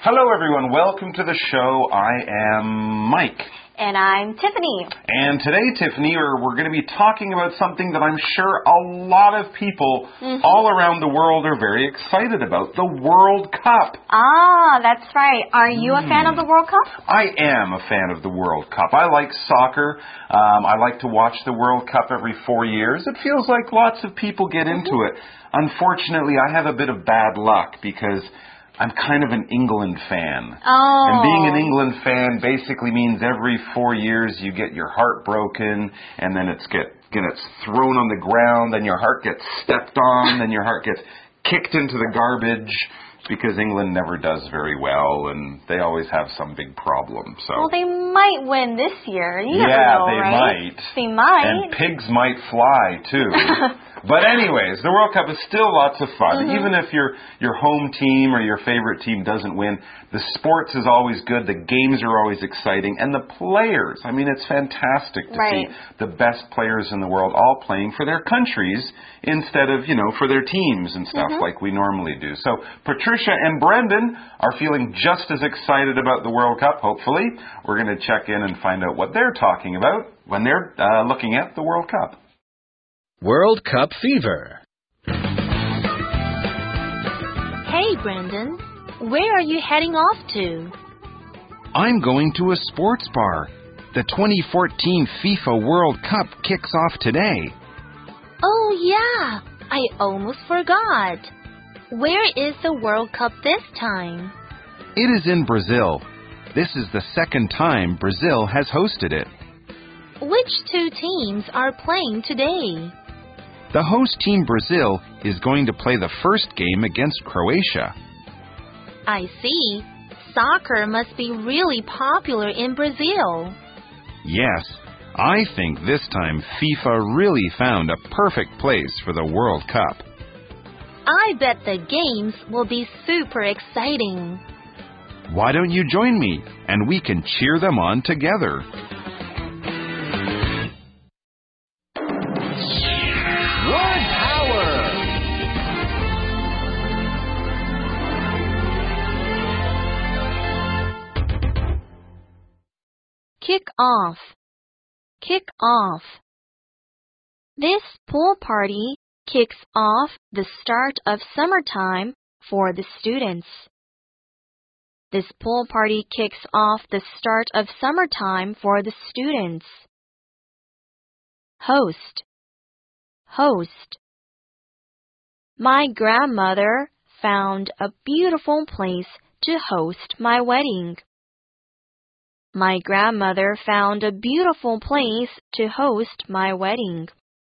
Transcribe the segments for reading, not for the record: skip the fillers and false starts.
Hello, everyone. Welcome to the show. I am Mike. And I'm Tiffany. And today, Tiffany, we're going to be talking about something that I'm sure a lot of people all around the world are very excited about, the World Cup. Ah, that's right. Are you a fan of the World Cup? I am a fan of the World Cup. I like soccer. I like to watch the World Cup every 4 years. It feels like lots of people get into it. Unfortunately, I have a bit of bad luck because I'm kind of an England fan. Oh. And being an England fan basically means every 4 years you get your heart broken, and then it's thrown on the ground, then your heart gets stepped on, then your heart gets kicked into the garbage because England never does very well, and they always have some big problem. So. Well, they might win this year. You never know, they right? might. They might. And pigs might fly, too. But anyways, the World Cup is still lots of fun. Even if your home team or your favorite team doesn't win, the sports is always good, the games are always exciting, and the players, I mean, it's fantastic to see the best players in the world all playing for their countries instead of, for their teams and stuff like we normally do. So Patricia and Brendan are feeling just as excited about the World Cup, hopefully. We're going to check in and find out what they're talking about when they're looking at the World Cup. World Cup fever. Hey, Brendan. Where are you heading off to? I'm going to a sports bar. The 2014 FIFA World Cup kicks off today. Oh, yeah. I almost forgot. Where is the World Cup this time? It is in Brazil. This is the second time Brazil has hosted it. Which two teams are playing today? The host team Brazil is going to play the first game against Croatia. I see. Soccer must be really popular in Brazil. Yes, I think this time FIFA really found a perfect place for the World Cup. I bet the games will be super exciting. Why don't you join me and we can cheer them on together? Kick off. Kick off. This pool party kicks off the start of summertime for the students. This pool party kicks off the start of summertime for the students. Host. Host. My grandmother found a beautiful place to host my wedding. My grandmother found a beautiful place to host my wedding.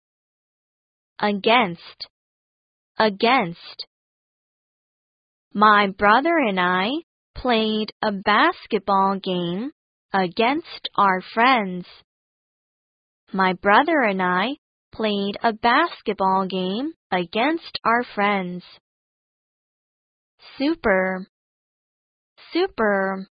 Against. Against. My brother and I played a basketball game against our friends. My brother and I played a basketball game against our friends. Super. Super.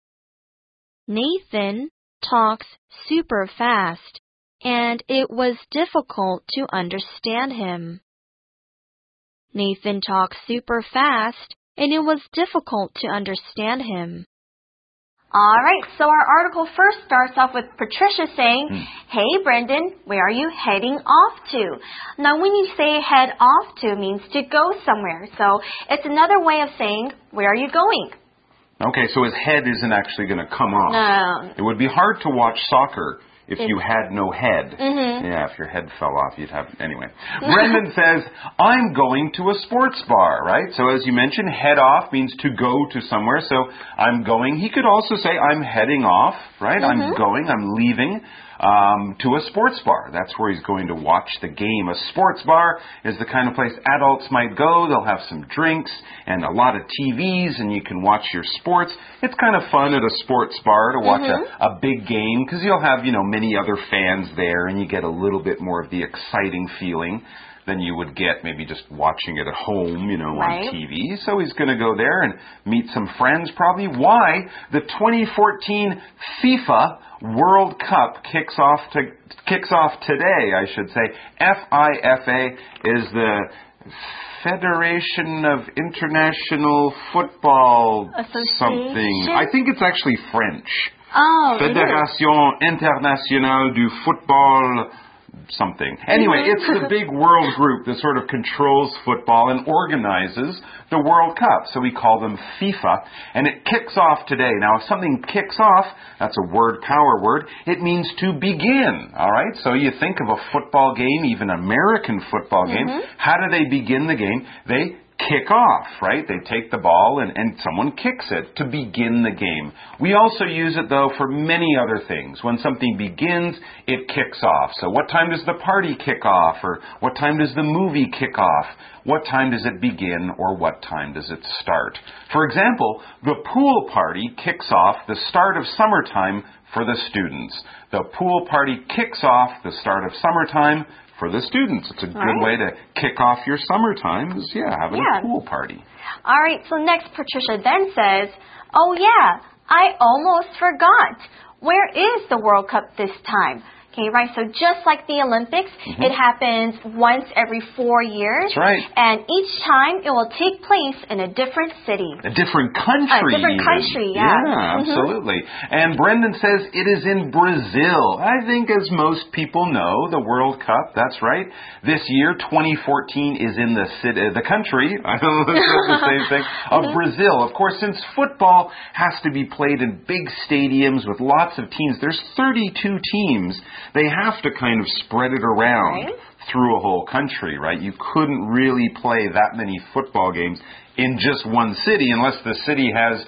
Nathan talks super fast, and it was difficult to understand him. Nathan talks super fast, and it was difficult to understand him. All right, so our article first starts off with Patricia saying, Hey, Brendan, where are you heading off to? Now, when you say head off to, it means to go somewhere. So it's another way of saying, where are you going? Okay, so his head isn't actually going to come off. No. It would be hard to watch soccer if you had no head. Yeah, if your head fell off, you'd have... Anyway. Brendan says, I'm going to a sports bar, right? So as you mentioned, head off means to go to somewhere. So I'm going. He could also say, I'm heading off, right? I'm going, I'm leaving to a sports bar. That's where he's going to watch the game. A sports bar is the kind of place adults might go. They'll have some drinks and a lot of TVs, and you can watch your sports. It's kind of fun at a sports bar to watch a big game because you'll have, many other fans there, and you get a little bit more of the exciting feeling than you would get maybe just watching it at home, on TV. So he's going to go there and meet some friends probably. Why? The 2014 FIFA World Cup kicks off today, I should say. FIFA is Federation of International Football something. I think it's actually French. Oh, Fédération Internationale du Football something. Anyway, it's the big world group that sort of controls football and organizes the World Cup. So we call them FIFA. And it kicks off today. Now, if something kicks off, that's a word, power word, it means to begin. All right? So you think of a football game, even American football game. How do they begin the game? They kick off, right? They take the ball and someone kicks it to begin the game. We also use it, though, for many other things. When something begins, it kicks off. So what time does the party kick off? Or what time does the movie kick off? What time does it begin? Or what time does it start? For example, the pool party kicks off the start of summertime for the students. The pool party kicks off the start of summertime for the students. It's a good way to kick off your summertime is, having a pool party. All right, so next Patricia then says, oh yeah, I almost forgot. Where is the World Cup this time? Okay, right, so just like the Olympics, it happens once every 4 years. That's right. And each time it will take place in a different city. A different country. A different country, yeah. Yeah, absolutely. And Brendan says it is in Brazil. I think, as most people know, the World Cup, that's right. This year, 2014, is in the country, I don't know if it's the same thing, of Brazil. Of course, since football has to be played in big stadiums with lots of teams, there's 32 teams. They have to kind of spread it around through a whole country, right? You couldn't really play that many football games in just one city unless the city has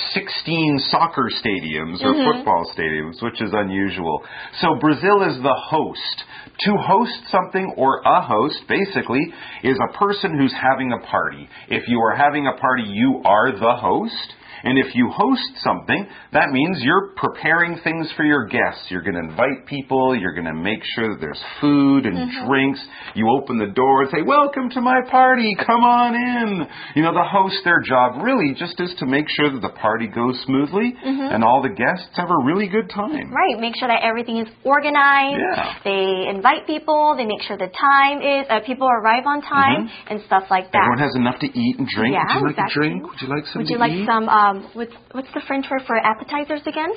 16 soccer stadiums or football stadiums, which is unusual. So Brazil is the host. To host something, or a host, basically, is a person who's having a party. If you are having a party, you are the host. And if you host something, that means you're preparing things for your guests. You're going to invite people. You're going to make sure that there's food and drinks. You open the door and say, welcome to my party. Come on in. You know, the host, their job really just is to make sure that the party goes smoothly and all the guests have a really good time. Right. Make sure that everything is organized. Yeah. They invite people. They make sure the time is, people arrive on time and stuff like that. Everyone has enough to eat and drink. Yeah, Would you like a drink? Would you like some Would you to like eat? some, what's the French word for appetizers again?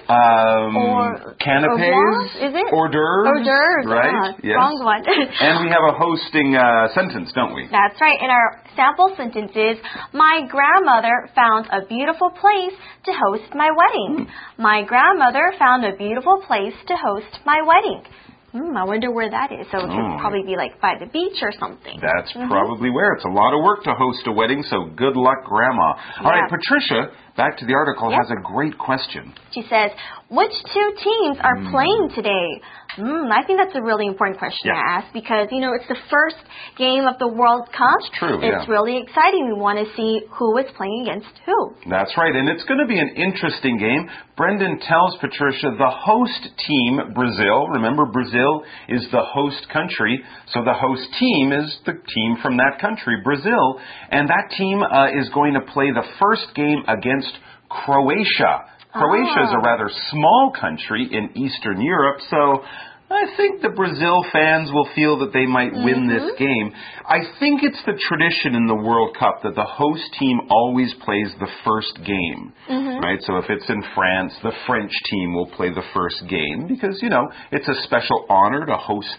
Canapes? Is it? Hors d'oeuvres. Hors d'oeuvres. Right? Yes. Wrong one. And we have a hosting sentence, don't we? That's right. In our sample sentences, my grandmother found a beautiful place to host my wedding. My grandmother found a beautiful place to host my wedding. I wonder where that is. So it could probably be like by the beach or something. That's probably where. It's a lot of work to host a wedding, so good luck, Grandma. All right, Patricia, back to the article, has a great question. She says, which two teams are playing today? I think that's a really important question to ask because, you know, it's the first game of the World Cup. It's true, It's really exciting. We want to see who is playing against who. That's right, and it's going to be an interesting game. Brendan tells Patricia the host team, Brazil, remember Brazil is the host country, so the host team is the team from that country, Brazil, and that team is going to play the first game against Croatia. Croatia is a rather small country in Eastern Europe, so I think the Brazil fans will feel that they might win this game. I think it's the tradition in the World Cup that the host team always plays the first game, right? So if it's in France, the French team will play the first game because, you know, it's a special honor to host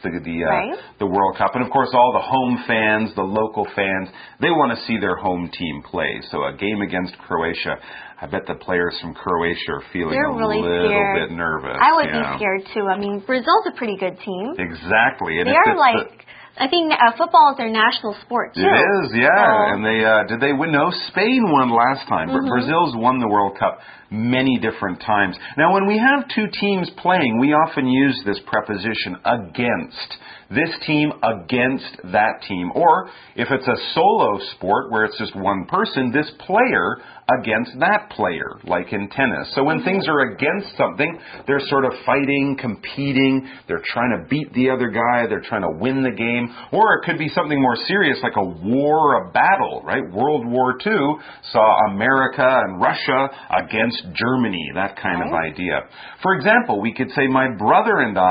the World Cup. And, of course, all the home fans, the local fans, they want to see their home team play. So a game against Croatia, I bet the players from Croatia are feeling a little bit nervous. I would be scared, too. I mean, Brazil's a pretty good team. Exactly. And they are like, I think football is their national sport, too. It is, yeah. So. And they did they win? No, Spain won last time. But Brazil's won the World Cup many different times. Now, when we have two teams playing, we often use this preposition against. This team against that team. Or if it's a solo sport where it's just one person, this player against that player, like in tennis. So when things are against something, they're sort of fighting, competing, they're trying to beat the other guy, they're trying to win the game. Or it could be something more serious like a war, a battle, right? World War II saw America and Russia against Germany, that kind of idea. For example, we could say, my brother and I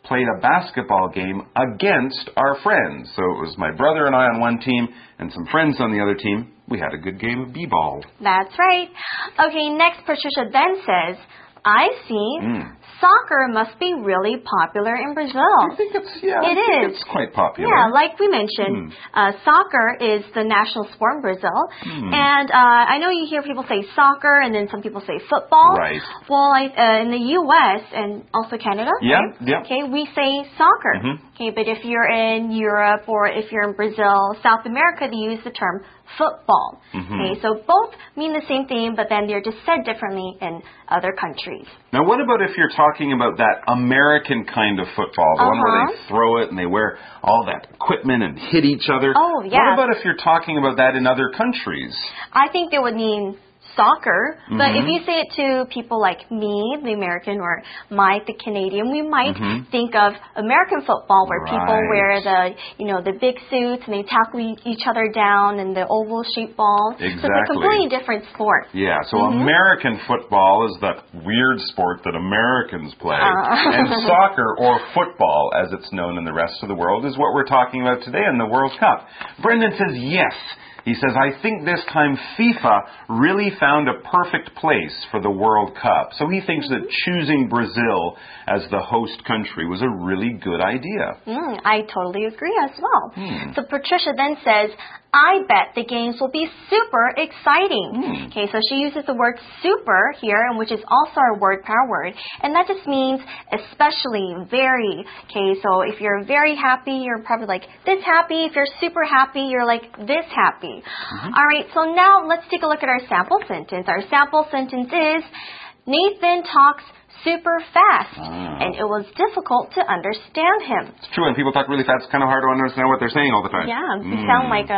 played a basketball game against our friends. So it was my brother and I on one team and some friends on the other team. We had a good game of b-ball. That's right. Okay, next Patricia then says, I see. Soccer must be really popular in Brazil. I think it's quite popular. Yeah, like we mentioned, soccer is the national sport in Brazil. And I know you hear people say soccer and then some people say football. Right. Well, in the U.S. and also Canada, right? Okay, we say soccer. Okay, but if you're in Europe or if you're in Brazil, South America, they use the term football. Okay, so both mean the same thing, but then they're just said differently in other countries. Now, what about if you're talking about that American kind of football, the one where they throw it and they wear all that equipment and hit each other? Oh, yeah. What about if you're talking about that in other countries? I think they would mean soccer, but if you say it to people like me, the American, or Mike, the Canadian, we might think of American football where people wear the big suits and they tackle each other down in the oval-shaped balls. Exactly. So it's a completely different sport. Yeah, so American football is that weird sport that Americans play. And soccer, or football, as it's known in the rest of the world, is what we're talking about today in the World Cup. Brendan says yes. He says, I think this time FIFA really found a perfect place for the World Cup. So he thinks that choosing Brazil as the host country was a really good idea. I totally agree as well. So Patricia then says, I bet the games will be super exciting. Okay, so she uses the word super here, and which is also our word power word, and that just means especially, very. Okay, so if you're very happy, you're probably like this happy. If you're super happy, you're like this happy. All right, so now let's take a look at our sample sentence. Our sample sentence is, Nathan talks super fast, and it was difficult to understand him. It's true, when people talk really fast, it's kind of hard to understand what they're saying all the time. Yeah, you sound like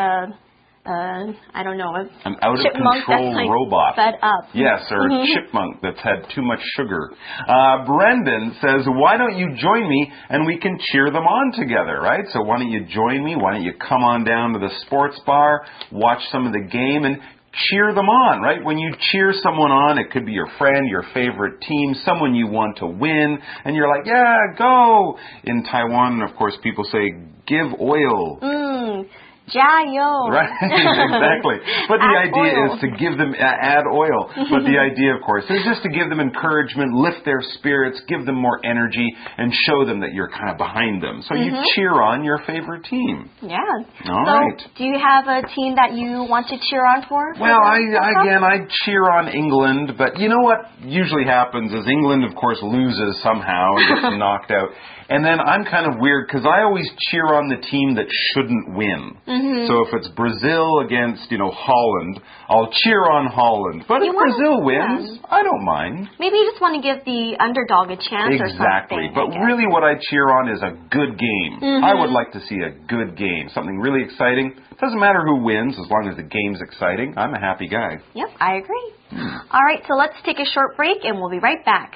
I don't know, an out-of-control robot. Fed up. Yes, or a chipmunk that's had too much sugar. Brendan says, why don't you join me and we can cheer them on together, right? So why don't you join me? Why don't you come on down to the sports bar, watch some of the game, and cheer them on, right? When you cheer someone on, it could be your friend, your favorite team, someone you want to win, and you're like, yeah, go! In Taiwan, of course, people say, give oil. 加油. Right, exactly. But the idea is to give them, add oil. But the idea, of course, is just to give them encouragement, lift their spirits, give them more energy, and show them that you're kind of behind them. So you cheer on your favorite team. Yeah. All right. Do you have a team that you want to cheer on for? Well, I cheer on England, but you know what usually happens is England, of course, loses somehow and gets knocked out. And then I'm kind of weird because I always cheer on the team that shouldn't win. So if it's Brazil against, Holland, I'll cheer on Holland. But if Brazil wins, I don't mind. Maybe you just want to give the underdog a chance or something. Exactly. But really what I cheer on is a good game. I would like to see a good game, something really exciting. It doesn't matter who wins as long as the game's exciting. I'm a happy guy. Yep, I agree. All right, so let's take a short break and we'll be right back.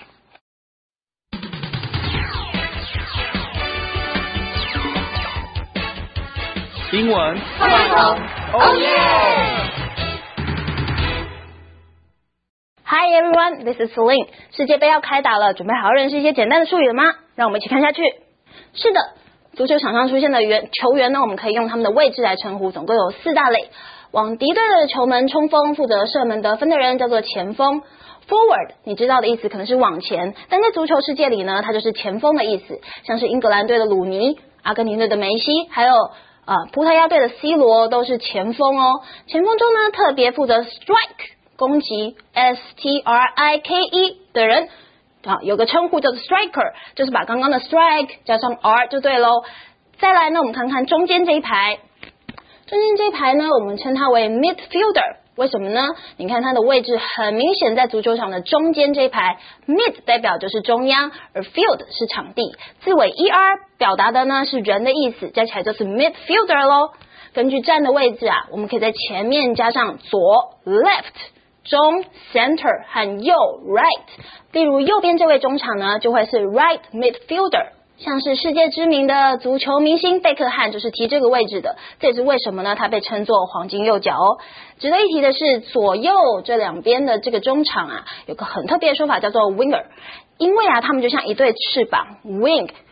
Hi everyone, this is Celine. 世界杯要开打了，准备好认识一些简单的术语了吗？让我们一起看下去。是的，足球场上出现的球员呢，我们可以用他们的位置来称呼，总共有4大类。往敌对的球门冲锋，负责射门得分的人叫做前锋。Forward， 你知道的意思可能是往前，但在足球世界里呢，它就是前锋的意思。像是英格兰队的鲁尼、阿根廷队的梅西，还有葡萄牙队的 C 罗都是前锋哦。前锋中呢，特别负责 strike 攻击 strike 的人，有个称呼叫做 striker， 就是把刚刚的 strike 加上 r 就对咯。再来呢，我们看看中间这一排。中间这一排呢，我们称它为 midfielder。为什么呢？你看它的位置很明显在足球场的中间这一排 ，mid 代表就是中央，而 field 是场地，字尾 er 表达的呢是人的意思，加起来就是 midfielder 咯。根据站的位置啊，我们可以在前面加上左 left、中 center 和右 right。例如右边这位中场呢，就会是 right midfielder。像是世界知名的足球明星贝克汉就是踢这个位置的，这也是为什么呢？他被称作黄金右脚哦。值得一提的是，左右这两边的这个中场有个很特别的说法叫做 winger， 因为他们就像一对翅膀 wing。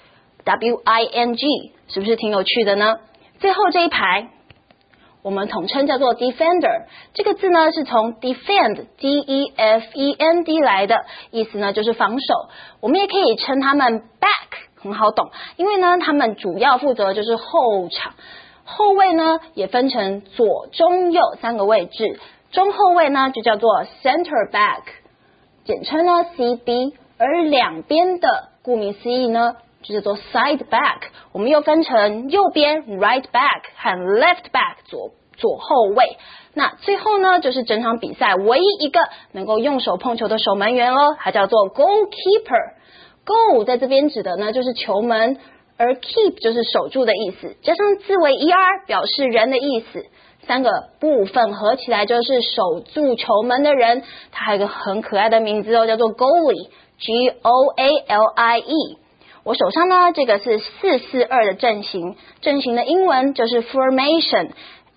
wing， 是不是挺有趣的呢？最后这一排我们统称叫做 defender， 这个字呢是从 defend D-E-F-E-N-D 来的，意思呢就是防守。我们也可以称他们 back， 很好懂，因为呢他们主要负责就是后场。后卫呢也分成左、中、右3个位置，中后卫呢就叫做 center back， 简称呢 CB， 而两边的顾名思义呢就叫做 side back， 我们又分成右边 right back 和 left back 左后卫。那最后呢就是整场比赛唯一一个能够用手碰球的守门员咯，它叫做 goalkeeper。 goal 在这边指的呢就是球门，而 keep 就是守住的意思，加上字尾 er 表示人的意思，3个部分合起来就是守住球门的人。它还有一个很可爱的名字哦，叫做 goalie G-O-A-L-I-E。我手上呢这个是4-4-2的阵型，阵型的英文就是 formation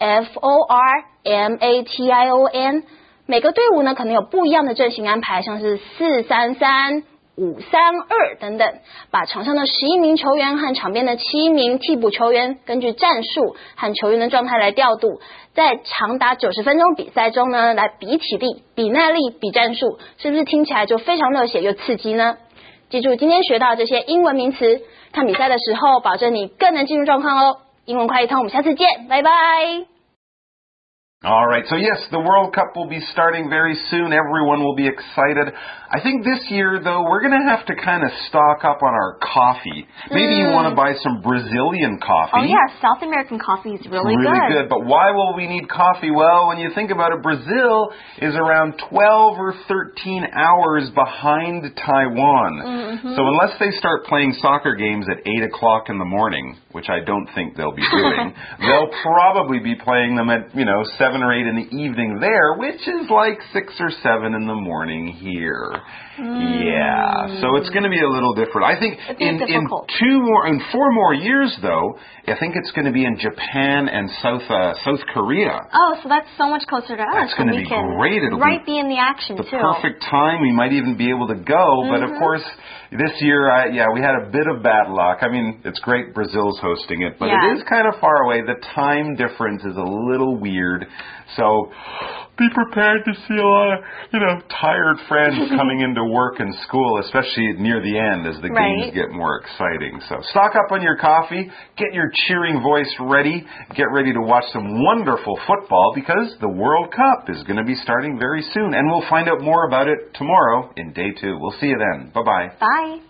F-O-R-M-A-T-I-O-N。 每个队伍呢可能有不一样的阵型安排，像是4-3-3、5-3-2等等，把场上的11名球员和场边的7名替补球员根据战术和球员的状态来调度，在长达90分钟比赛中呢来比体力、比耐力、比战术，是不是听起来就非常热血又刺激呢？记住今天学到这些英文名词，看比赛的时候保证你更能进入状况哦。英文快一通，我们下次见，拜拜。 All right, so yes, the World Cup will be starting very soon. Everyone will be excited. I think this year, though, we're going to have to kind of stock up on our coffee. Maybe you want to buy some Brazilian coffee. Oh, yeah, South American coffee is really good. But why will we need coffee? Well, when you think about it, Brazil is around 12 or 13 hours behind Taiwan. So unless they start playing soccer games at 8 o'clock in the morning, which I don't think they'll be doing, they'll probably be playing them at, 7 or 8 in the evening there, which is like 6 or 7 in the morning here. Yeah, so it's going to be a little different. I think in 4 more years, though, I think it's going to be in Japan and South Korea. Oh, so that's so much closer to us. That's going to be great. It'll be in the action, the too. The perfect time. We might even be able to go. But, of course, this year, we had a bit of bad luck. I mean, it's great Brazil's hosting it, but it is kind of far away. The time difference is a little weird. So be prepared to see a lot of, tired friends coming into work and school, especially near the end as the games get more exciting. So stock up on your coffee, get your cheering voice ready, get ready to watch some wonderful football because the World Cup is going to be starting very soon. And we'll find out more about it tomorrow in day 2. We'll see you then. Bye-bye. Bye.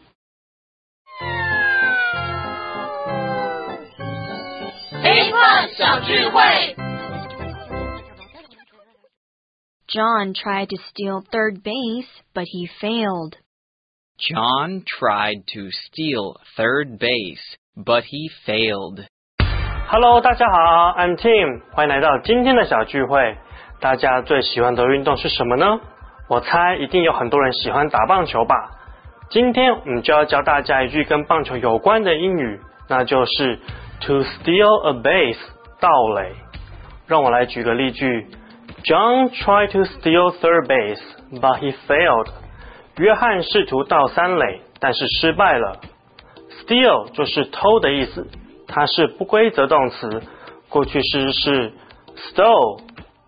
John tried to steal third base, but he failed. John tried to steal third base, but he failed. Hello, 大家好 I'm Tim. 欢迎来到今天的小聚会。大家最喜欢的运动是什么呢？我猜一定有很多人喜欢打棒球吧。今天我们就要教大家一句跟棒球有关的英语，那就是 to steal a base, 盗垒。让我来举个例句。John tried to steal third base, but he failed. 约翰试图盗三垒，但是失败了。Steal 就是偷的意思，它是不规则动词，过去式是 stole,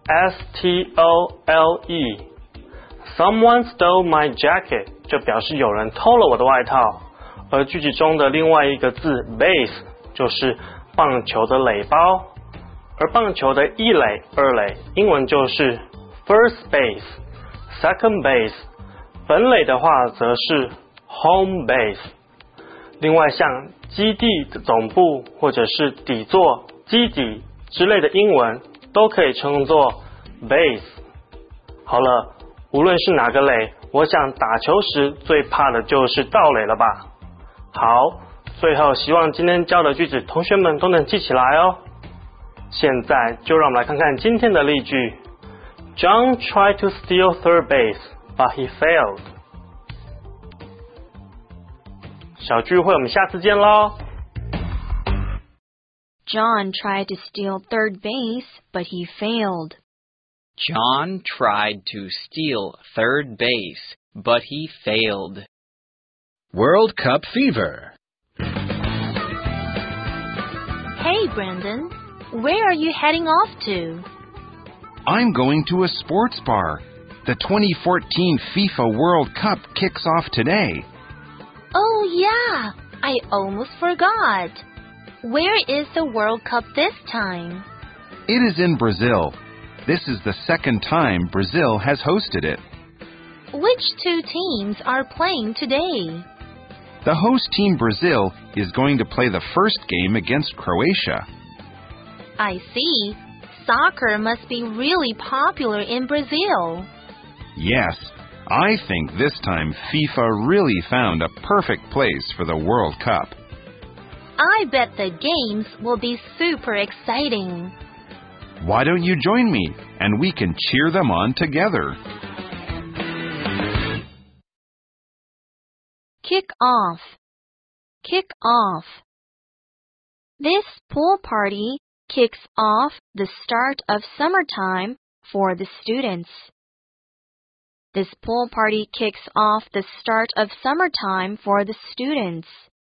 S-T-O-L-E. Someone stole my jacket 就表示有人偷了我的外套，而句子中的另外一个字 base 就是棒球的垒包。而棒球的一垒、二垒，英文就是 first base, second base， 本垒的话则是 home base。另外像基地的总部或者是底座、基底之类的英文都可以称作 base。好了，无论是哪个垒，我想打球时最怕的就是盗垒了吧。好，最后希望今天教的句子同学们都能记起来哦。现在就让我们来看看今天的例句。John tried to steal third base, but he failed. 小聚会我们下次见咯。 John tried to steal third base, but he failed. John tried to steal third base, but he failed. World Cup fever. Hey, Brandon. Where are you heading off to? I'm going to a sports bar. The 2014 FIFA World Cup kicks off today. Oh, yeah. I almost forgot. Where is the World Cup this time? It is in Brazil. This is the second time Brazil has hosted it. Which two teams are playing today? The host team Brazil is going to play the first game against Croatia. I see. Soccer must be really popular in Brazil. Yes, I think this time FIFA really found a perfect place for the World Cup. I bet the games will be super exciting. Why don't you join me and we can cheer them on together? Kick off. Kick off. This pool party kicks off the start of summertime for the students. This pool party kicks off the start of summertime for the students.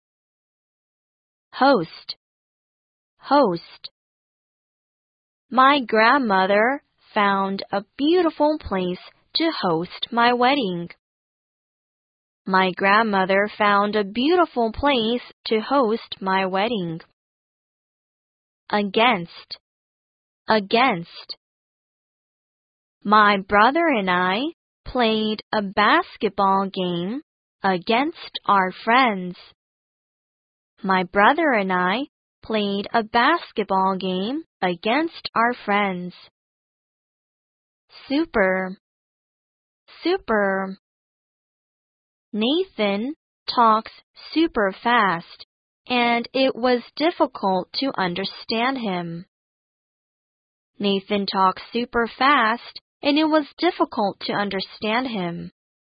Host. Host. My grandmother found a beautiful place to host my wedding. My grandmother found a beautiful place to host my wedding. Against. Against. My brother and I played a basketball game against our friends. My brother and I played a basketball game against our friends. Super. Super. Nathan talks super fast, and it was difficult to understand him. Nathan talks super fast, and it was difficult to understand him.